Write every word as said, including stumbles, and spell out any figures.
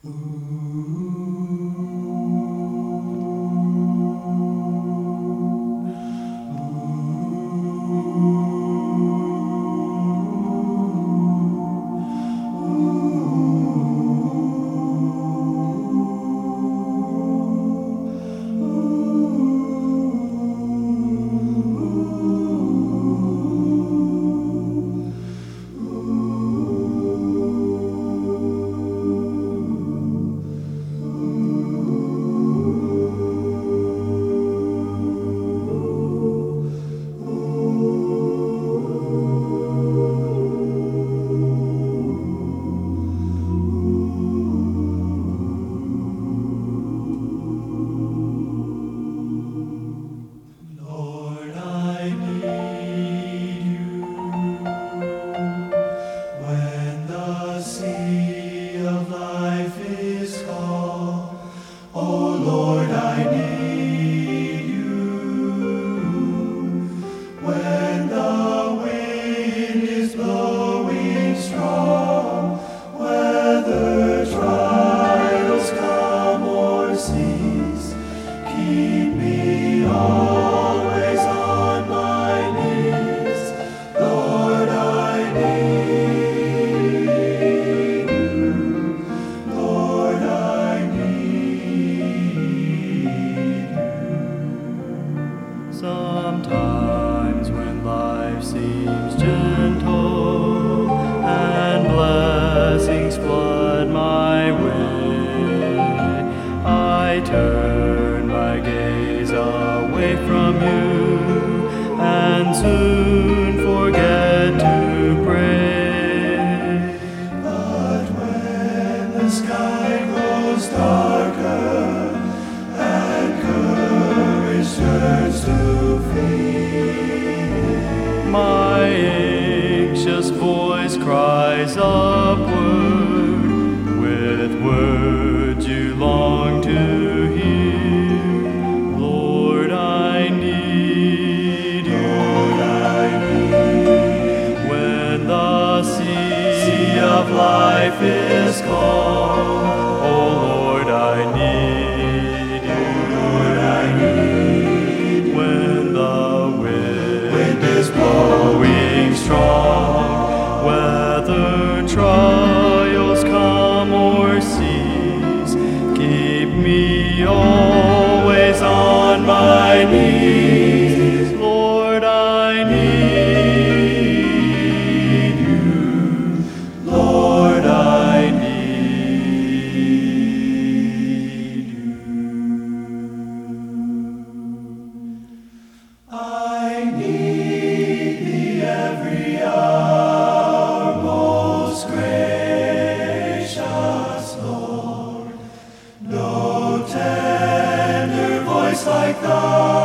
Sometimes when life seems gentle and blessings flood my way, I turn my gaze away from you and soon forget to pray. But when the sky grows darker and courage turns to fear, my anxious voice cries upward with words you long to hear. Lord, I need you. Lord, I need you. When the sea of life is calm, oh Lord, I need you. Lord, I need you. When the wind, Wind is blowing strong, whether trials come or cease, keep me always on my knees. Lord, I need you. Lord, I need you. I need thee every hour, most gracious Lord. No tender voice like thine